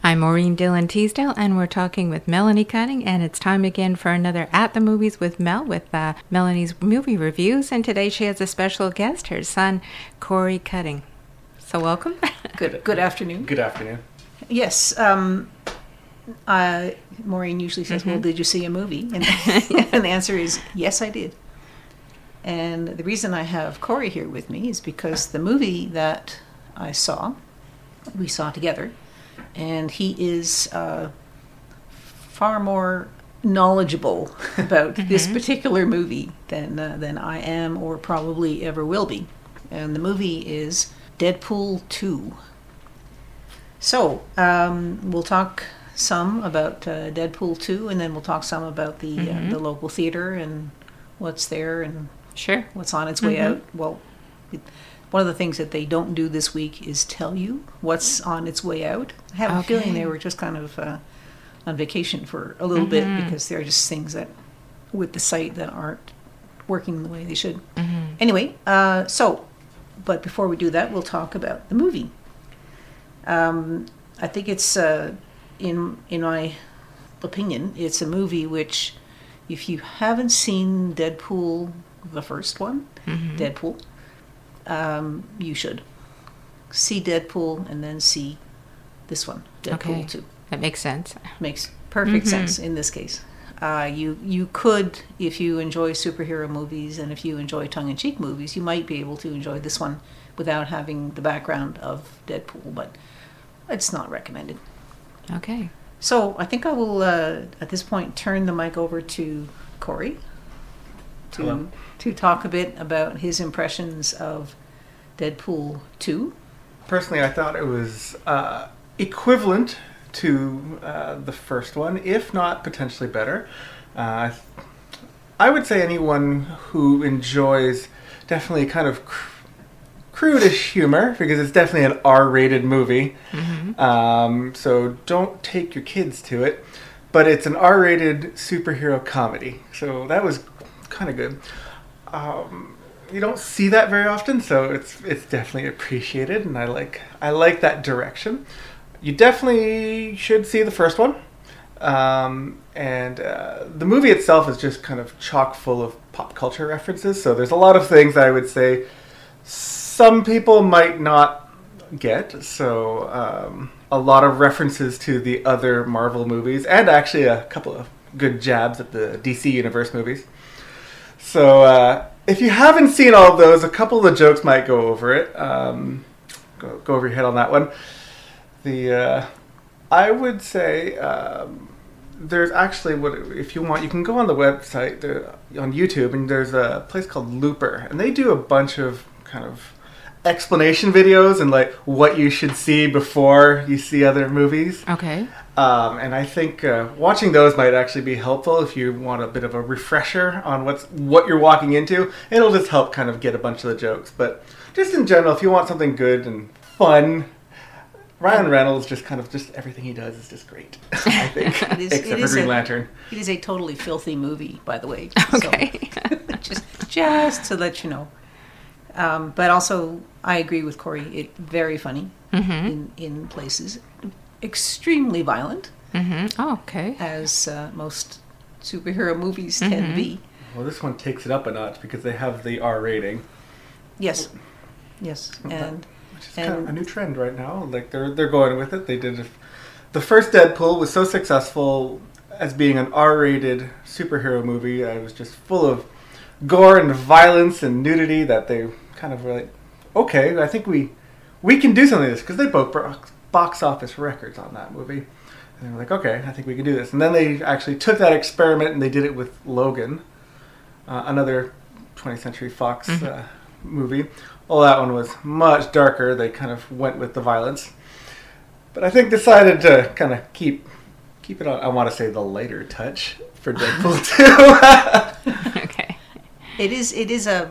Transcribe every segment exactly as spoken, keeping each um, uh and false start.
I'm Maureen Dillon Teasdale, and we're talking with Melanie Cutting, and it's time again for another At the Movies with Mel, with uh, Melanie's movie reviews, and today she has a special guest, her son, Corey Cutting. So welcome. Good Good afternoon. Good afternoon. Yes, um, uh, Maureen usually says, mm-hmm. well, did you see a movie? And, and the answer is, yes, I did. And the reason I have Corey here with me is because the movie that I saw, we saw together, and he is uh, far more knowledgeable about mm-hmm. this particular movie than uh, than I am or probably ever will be. And the movie is Deadpool two. So um, we'll talk some about uh, Deadpool two, and then we'll talk some about the mm-hmm. uh, the local theater and what's there and sure what's on its way mm-hmm. out. Well, it, one of the things that they don't do this week is tell you what's on its way out. I have okay. a feeling they were just kind of uh, on vacation for a little mm-hmm. bit because there are just things that with the site that aren't working the way they should. Mm-hmm. Anyway, uh, so, but before we do that, we'll talk about the movie. Um, I think it's, uh, in in my opinion, it's a movie which, if you haven't seen Deadpool, the first one, mm-hmm. Deadpool, Um, you should see Deadpool and then see this one, Deadpool okay. two. That makes sense. Makes perfect mm-hmm. sense in this case. Uh, you you could, if you enjoy superhero movies and if you enjoy tongue-in-cheek movies, you might be able to enjoy this one without having the background of Deadpool, but it's not recommended. Okay. So I think I will, uh, at this point, turn the mic over to Corey to Hello. to talk a bit about his impressions of Deadpool two. Personally, I thought it was uh, equivalent to uh, the first one, if not potentially better. Uh, I would say anyone who enjoys definitely kind of cr- crudish humor, because it's definitely an R-rated movie, mm-hmm. um, so don't take your kids to it, but it's an R-rated superhero comedy, so that was kind of good. Um, you don't see that very often, so it's it's definitely appreciated, and I like I like that direction. You definitely should see the first one, um, and uh, the movie itself is just kind of chock full of pop culture references. So there's a lot of things I would say some people might not get. So um, a lot of references to the other Marvel movies, and actually a couple of good jabs at the D C Universe movies. So, uh, if you haven't seen all of those, a couple of the jokes might go over it. Um, go, go over your head on that one. The uh, I would say um, there's actually, what if you want, you can go on the website, the, on YouTube, and there's a place called Looper, and they do a bunch of kind of explanation videos and like what you should see before you see other movies. Okay. Um, and I think uh, watching those might actually be helpful if you want a bit of a refresher on what's what you're walking into. It'll just help kind of get a bunch of the jokes. But just in general, if you want something good and fun, Ryan Reynolds just kind of just everything he does is just great. I think, it is, except it for is Green a, Lantern. It is a totally filthy movie, by the way. Okay. So, just just to let you know. Um, but also, I agree with Corey. It very funny mm-hmm. in in places. Extremely violent. Mm-hmm. Oh, okay. As uh, most superhero movies mm-hmm. tend to be. Well, this one takes it up a notch because they have the R rating. Yes. Yes. And which is and, kind of a new trend right now. Like they're they're going with it. They did a, the first Deadpool was so successful as being an R-rated superhero movie. It was just full of gore and violence and nudity that they kind of were like, okay, I think we we can do something like this, because they both broke box office records on that movie. And they were like, okay, I think we can do this. And then they actually took that experiment and they did it with Logan, uh, another twentieth Century Fox mm-hmm. uh, movie. Well, that one was much darker. They kind of went with the violence. But I think decided to kind of keep keep it on, I want to say, the lighter touch for Deadpool two. Okay. It is, it is a,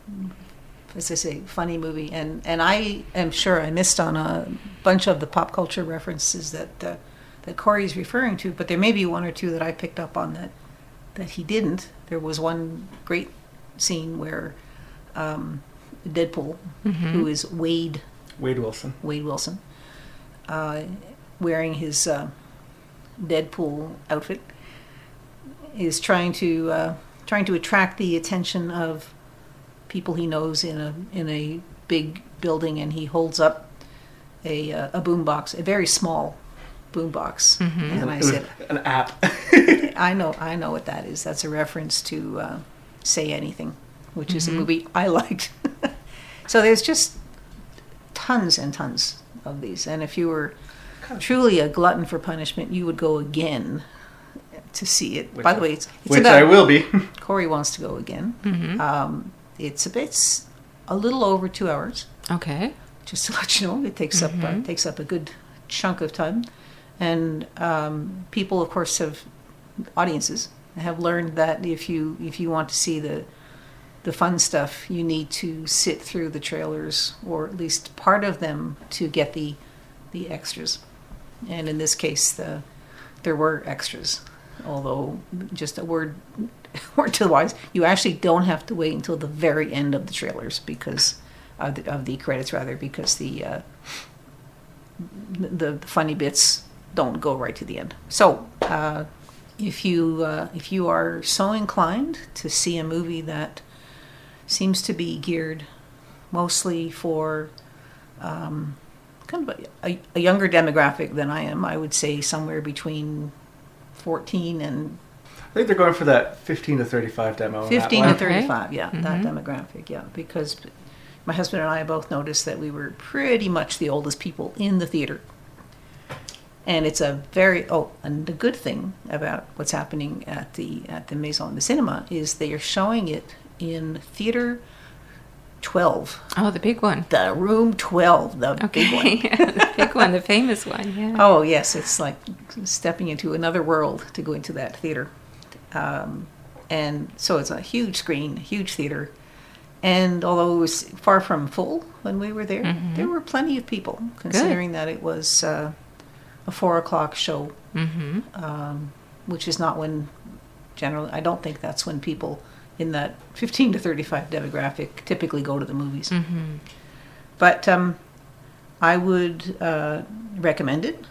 as I say, funny movie. And, and I am sure I missed on a bunch of the pop culture references that uh, that Corey's referring to, but there may be one or two that I picked up on that that he didn't. There was one great scene where um, Deadpool, mm-hmm. who is Wade Wade Wilson, Wade Wilson, uh, wearing his uh, Deadpool outfit, is trying to uh, trying to attract the attention of people he knows in a in a big building, and he holds up a uh, a boombox, a very small boombox, Mm-hmm. and I It was said, an app. I know, I know what that is. That's a reference to uh, Say Anything, which is a Mhm. movie I liked. So there's just tons and tons of these, and if you were truly a glutton for punishment, you would go again to see it. Which By the I- way, it's, it's Which about, I will be. Corey wants to go again. Mm-hmm. Um, it's a bit, a little over two hours. Okay. Just to let you know, it takes up uh, Mhm. takes up a good chunk of time, and um, people, of course, have audiences have learned that if you if you want to see the the fun stuff, you need to sit through the trailers, or at least part of them, to get the the extras. And in this case, the there were extras, although just a word word to the wise, you actually don't have to wait until the very end of the trailers because of the, of the credits rather because the uh, the, the funny bits don't go right to the end. So uh, if you uh, if you are so inclined to see a movie that seems to be geared mostly for um, kind of a, a, a younger demographic than I am, I would say somewhere between fourteen and I think they're going for that fifteen to thirty-five demo. on that fifteen one. to thirty-five, yeah, that Mhm. demographic, yeah, because my husband and I both noticed that we were pretty much the oldest people in the theater. And it's a very, oh, and the good thing about what's happening at the at the Maison de Cinema is they are showing it in theater twelve. Oh, the big one. The room twelve, the Okay. big one. Yeah, the big one, the famous one. Yeah. Oh, yes, it's like stepping into another world to go into that theater. Um, and so it's a huge screen, huge theater. And although it was far from full when we were there, Mhm. there were plenty of people, considering that it was uh, a four o'clock show, Mm-hmm. um, which is not when generally, I don't think that's when people in that fifteen to thirty-five demographic typically go to the movies. Mm-hmm. But um, I would uh, recommend it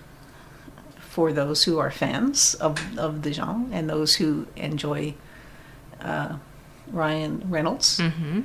for those who are fans of, of the genre and those who enjoy uh, Ryan Reynolds. Mm-hmm.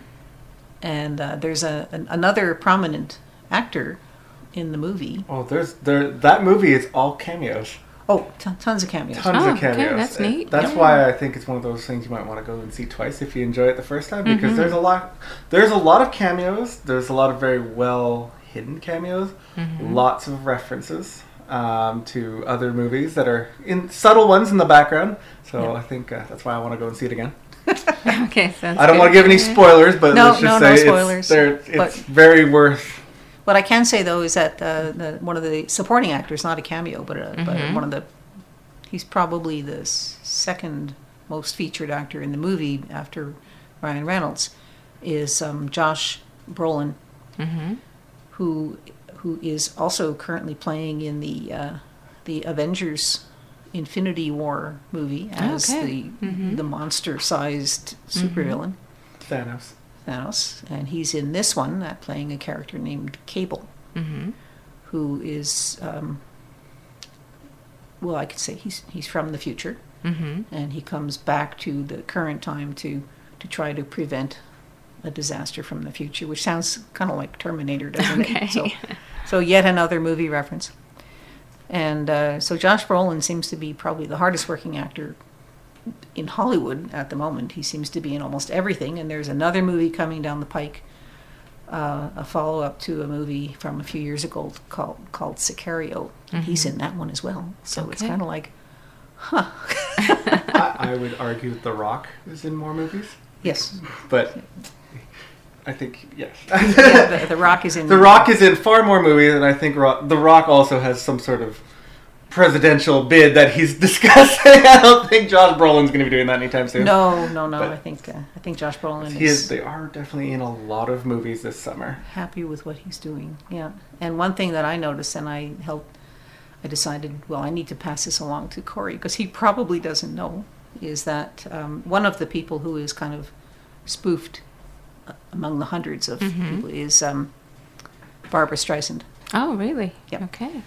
And uh, there's a an, another prominent actor in the movie. Oh, there's there that movie is all cameos. Oh, t- tons of cameos. Tons Oh, of okay, cameos. that's neat. That's Yeah. why I think it's one of those things you might want to go and see twice if you enjoy it the first time, because Mhm. there's a lot there's a lot of cameos. There's a lot of very well hidden cameos. Mhm. Lots of references um, to other movies that are in subtle ones in the background. So Yeah. I think uh, that's why I want to go and see it again. Okay, sounds I don't good. want to give any Yeah. spoilers, but No, let's just no, no say spoilers. it's, there- it's But- very worth. What I can say though is that uh, the, one of the supporting actors, not a cameo, but, a, but Mhm. one of the, he's probably the s- second most featured actor in the movie after Ryan Reynolds, is um, Josh Brolin, Mm-hmm. who who is also currently playing in the uh, the Avengers Infinity War movie as Okay. the Mhm. the monster-sized supervillain. Thanos. Thanos, and he's in this one uh, playing a character named Cable, Mm-hmm. who is, um, well, I could say he's he's from the future, Mm-hmm. and he comes back to the current time to to try to prevent a disaster from the future, which sounds kind of like Terminator, doesn't Okay. it? So, so yet another movie reference. And uh, so Josh Brolin seems to be probably the hardest working actor in Hollywood at the moment. He seems to be in almost everything. And there's another movie coming down the pike, uh, a follow-up to a movie from a few years ago called called Sicario. And he's Mhm. in that one as well. So it's Okay. kind of like, huh. I, I would argue The Rock is in more movies, Yes. but I think yes. Yeah, the, the Rock is in. The Rock is in far more movies, and I think Ro- The Rock also has some sort of presidential bid that he's discussing. I don't think Josh Brolin's going to be doing that anytime soon. No, no, no. But- I think uh, I think Josh Brolin He is is, they are definitely in a lot of movies this summer. happy with what he's doing. Yeah. And one thing that I noticed, and I helped, I decided, well, I need to pass this along to Corey because he probably doesn't know, is that um, one of the people who is kind of spoofed uh, among the hundreds of Mhm. people is um, Barbara Streisand. Oh, really? Yep. Okay.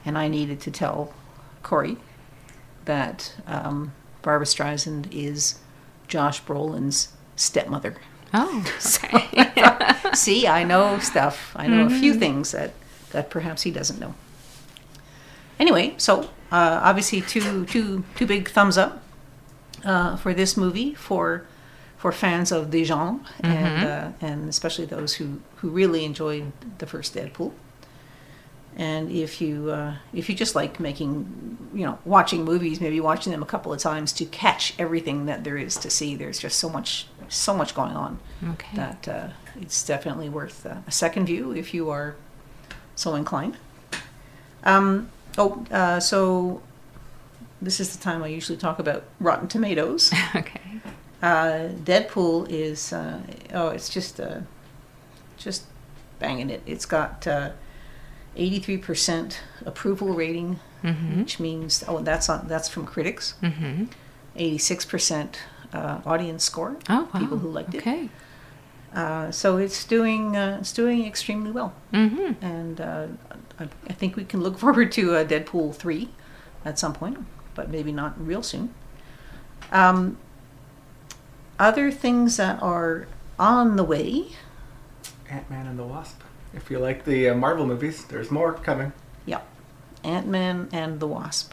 and I needed to tell Corey that um, Barbara Streisand is Josh Brolin's stepmother. Oh, okay. So, see, I know stuff. I know mm-hmm. a few things that, that perhaps he doesn't know. Anyway, so uh, obviously two two two big thumbs up uh, for this movie for for fans of the genre, mm-hmm. and uh, and especially those who, who really enjoyed the first Deadpool. And if you uh, if you just like making, you know, watching movies, maybe watching them a couple of times to catch everything that there is to see. There's just so much so much going on okay. that uh, it's definitely worth uh, a second view if you are so inclined. Um, oh, uh, so this is the time I usually talk about Rotten Tomatoes. Okay. Uh, Deadpool is uh, oh, it's just uh, just banging it. It's got uh, eighty-three percent approval rating, mm-hmm. which means oh, that's on that's from critics. Mm-hmm. eighty-six percent uh, audience score. Oh, wow. People who liked it. Okay. Uh, so it's doing uh, it's doing extremely well, mm-hmm. and uh, I, I think we can look forward to uh, Deadpool three at some point, but maybe not real soon. Um, other things that are on the way. Ant-Man and the Wasp. If you like the uh, Marvel movies, there's more coming. Yeah, Ant-Man and the Wasp.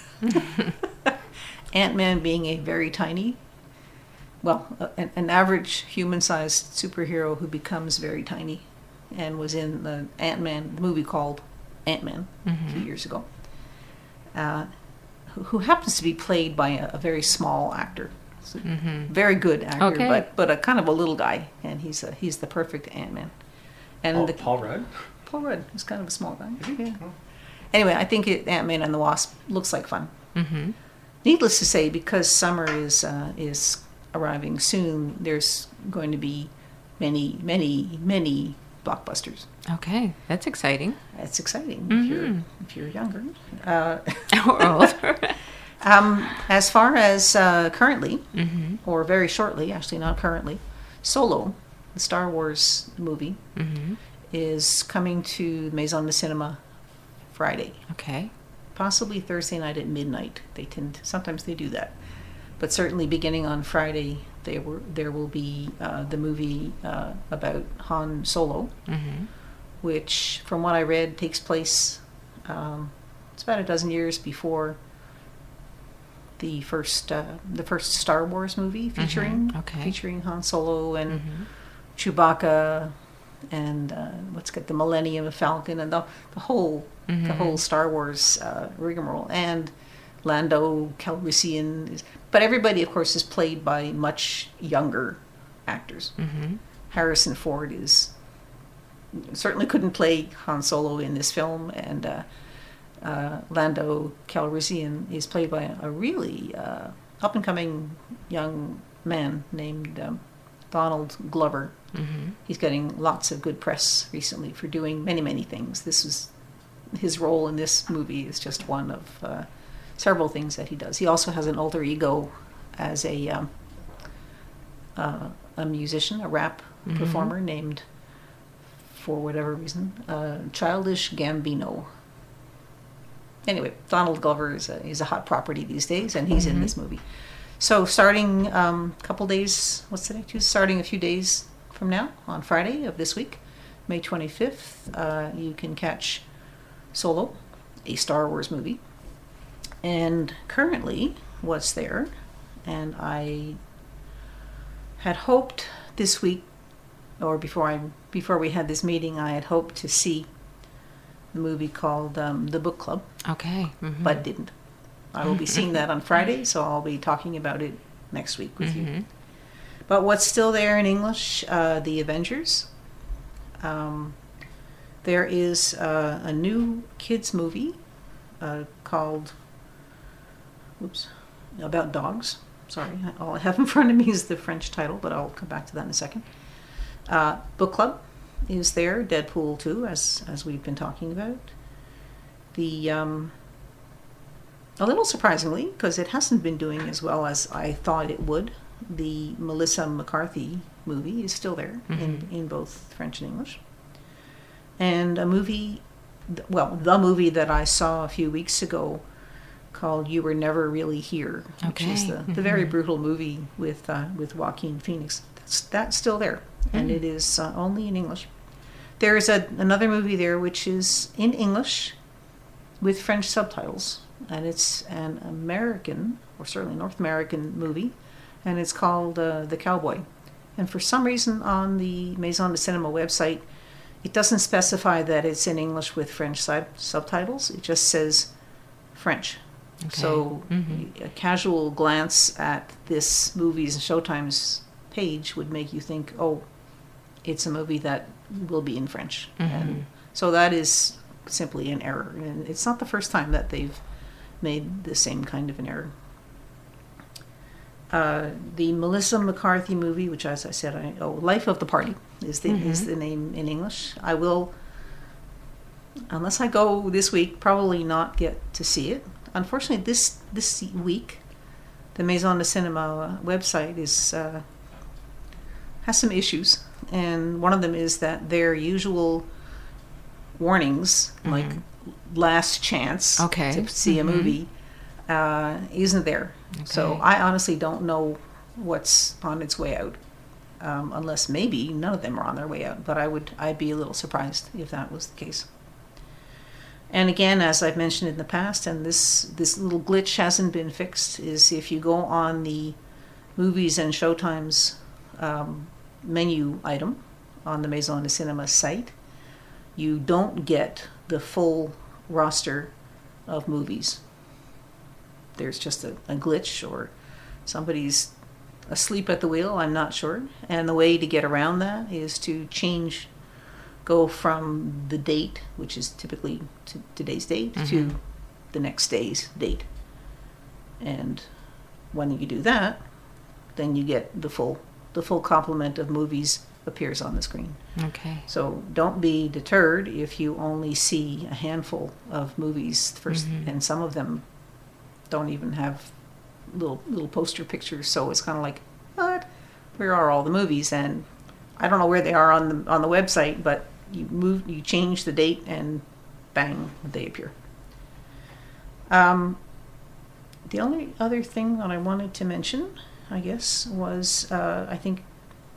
Ant-Man being a very tiny, well, an, an average human-sized superhero who becomes very tiny, and was in the Ant-Man the movie called Ant-Man mm-hmm. a few years ago. Uh, who, who happens to be played by a, a very small actor, so mm-hmm. very good actor, okay. but but a kind of a little guy, and he's a, he's the perfect Ant-Man. And oh, the, Paul Rudd. Paul Rudd is kind of a small guy. Yeah. Oh. Anyway, I think it, Ant-Man and the Wasp looks like fun. Mm-hmm. Needless to say, because summer is uh, is arriving soon, there's going to be many, many, many blockbusters. Okay, that's exciting. That's exciting mm-hmm. if you're if you're younger uh, or older. um, as far as uh, currently, mm-hmm. or very shortly, actually not currently, Solo, the Star Wars movie, mm-hmm. is coming to Maison de Cinema Friday. Okay. Possibly Thursday night at midnight. They tend to, sometimes they do that, but certainly beginning on Friday, they were there will be uh, the movie uh, about Han Solo, mm-hmm. which, from what I read, takes place. Um, it's about a dozen years before the first uh, the first Star Wars movie featuring mm-hmm. okay. featuring Han Solo and mm-hmm. Chewbacca, and uh, let's get the Millennium Falcon and the the whole mm-hmm. the whole Star Wars uh, rigmarole, and Lando Calrissian is, but everybody of course is played by much younger actors. Mm-hmm. Harrison Ford is certainly couldn't play Han Solo in this film, and uh, uh, Lando Calrissian is played by a, a really uh, up and coming young man named um, Donald Glover. Mm-hmm. He's getting lots of good press recently for doing many, many things. This is his role in this movie is just one of uh, several things that he does. He also has an alter ego as a um, uh, a musician, a rap mm-hmm. performer named, for whatever reason, uh, Childish Gambino. Anyway, Donald Glover is a, is a hot property these days, and he's mm-hmm. in this movie. So starting a um, couple days, what's today? Tuesday? Starting a few days from now, on Friday of this week, May twenty-fifth, uh, you can catch Solo, a Star Wars movie. And currently, what's there, and I had hoped this week, or before I before we had this meeting, I had hoped to see the movie called um, The Book Club. Okay. Mm-hmm. But didn't. I will be seeing that on Friday, so I'll be talking about it next week with mm-hmm. you. But what's still there in English, uh, The Avengers. Um, there is uh, a new kids movie uh, called, oops, about dogs. Sorry, all I have in front of me is the French title, but I'll come back to that in a second. Uh, Book Club is there, Deadpool two, as as we've been talking about. The um, a little surprisingly, because it hasn't been doing as well as I thought it would, the Melissa McCarthy movie is still there mm-hmm. in, in both French and English. And a movie well, the movie that I saw a few weeks ago called You Were Never Really Here, which Okay. is the, Mm-hmm. the very brutal movie with uh, with Joaquin Phoenix. That's, that's still there, and Mm. it is uh, only in English. There is a, another movie there which is in English with French subtitles, and it's an American, or certainly North American movie, and it's called uh, The Cowboy. And for some reason on the Maison de Cinema website, it doesn't specify that it's in English with French sub- subtitles. It just says French. Okay. So Mhm. a casual glance at this Movies and Showtime's page would make you think, oh, it's a movie that will be in French. Mhm. And so that is simply an error. And it's not the first time that they've made the same kind of an error. Uh, the Melissa McCarthy movie, which, as I said, I, oh, Life of the Party is the Mhm. is the name in English. I will, unless I go this week, probably not get to see it. Unfortunately, this this week, the Maison de Cinema website is uh, has some issues, and one of them is that their usual warnings, like last chance Okay. to see a Mhm. movie, uh, isn't there. So Okay. I honestly don't know what's on its way out, um, unless maybe none of them are on their way out. But I would I'd be a little surprised if that was the case. And again, as I've mentioned in the past, and this this little glitch hasn't been fixed, is if you go on the Movies and Showtime's um, menu item on the Maison de Cinema site, you don't get the full roster of movies. There's just a, a glitch, or somebody's asleep at the wheel, I'm not sure. And the way to get around that is to change, go from the date, which is typically to today's date, Mhm. to the next day's date. And when you do that, then you get the full the full complement of movies appears on the screen. Okay. So don't be deterred if you only see a handful of movies first, Mhm. and some of them don't even have little little poster pictures. So it's kind of like, what? Where are all the movies? And I don't know where they are on the on the website, but you move, you change the date, and bang, they appear. Um, the only other thing that I wanted to mention, I guess, was uh, I think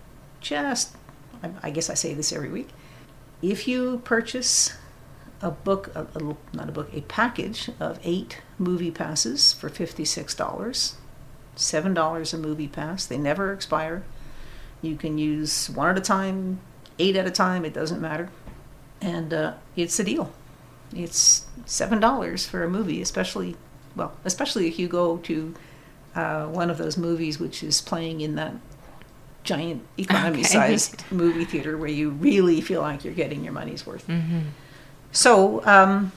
just, I, I guess I say this every week, if you purchase a book, a, a, not a book, a package of eight movie passes for fifty-six dollars, seven dollars a movie pass, they never expire. You can use one at a time, eight at a time, it doesn't matter. And uh, it's a deal. It's seven dollars for a movie, especially, well, especially if you go to uh, one of those movies which is playing in that giant economy-sized Okay. movie theater where you really feel like you're getting your money's worth. Mm-hmm. So, um,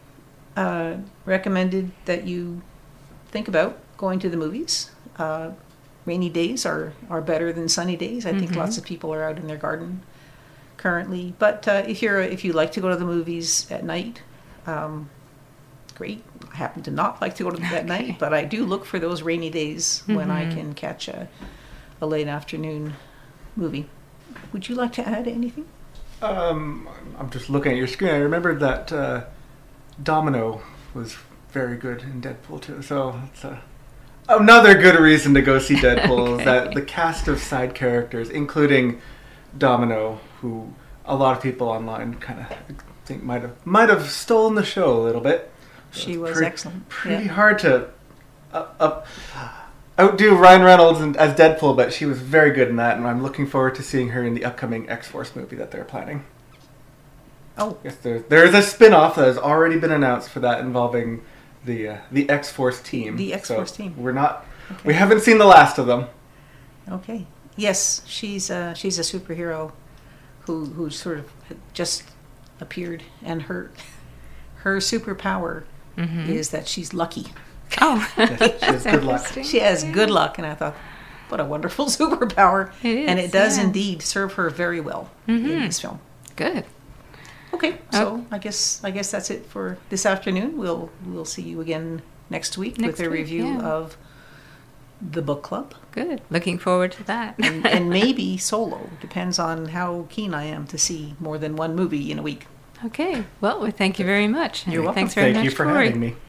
uh, recommended that you think about going to the movies. Uh, rainy days are, are better than sunny days. I think Mhm. lots of people are out in their garden currently. But uh, if you're if you like to go to the movies at night, um, great. I happen to not like to go to them at Okay. night, but I do look for those rainy days when I Mhm. can catch a, a late afternoon movie. Would you like to add anything? Um, I'm just looking at your screen. I remembered that uh, Domino was very good in Deadpool too. So it's a, another good reason to go see Deadpool. Okay. Is that the cast of side characters, including Domino, who a lot of people online kind of think might have might have stolen the show a little bit. She It's was pretty- excellent. Pretty Yeah. hard to uh, uh, outdo Ryan Reynolds in, as Deadpool, but she was very good in that, and I'm looking forward to seeing her in the upcoming X-Force movie that they're planning. Oh, Yes, there, there is a spin-off that has already been announced for that involving the uh, the X-Force team. The X-Force So team. We're not. okay. We haven't seen the last of them. Okay. Yes, she's uh, she's a superhero who who sort of just appeared, and her her superpower Mm-hmm. is that she's lucky. Oh, Yes, she has good luck. interesting. She has good luck, and I thought, what a wonderful superpower! It is, and it does yeah. indeed serve her very well in Mhm. this film. Good. Okay, so Oh. I guess I guess that's it for this afternoon. We'll we'll see you again next week Next with a week, review yeah. of the book club. Good. Looking forward to that. and, and maybe solo. Depends on how keen I am to see more than one movie in a week. Okay. Well, we thank you very much. You're welcome. Thanks very Thank much, you for Corey. having me.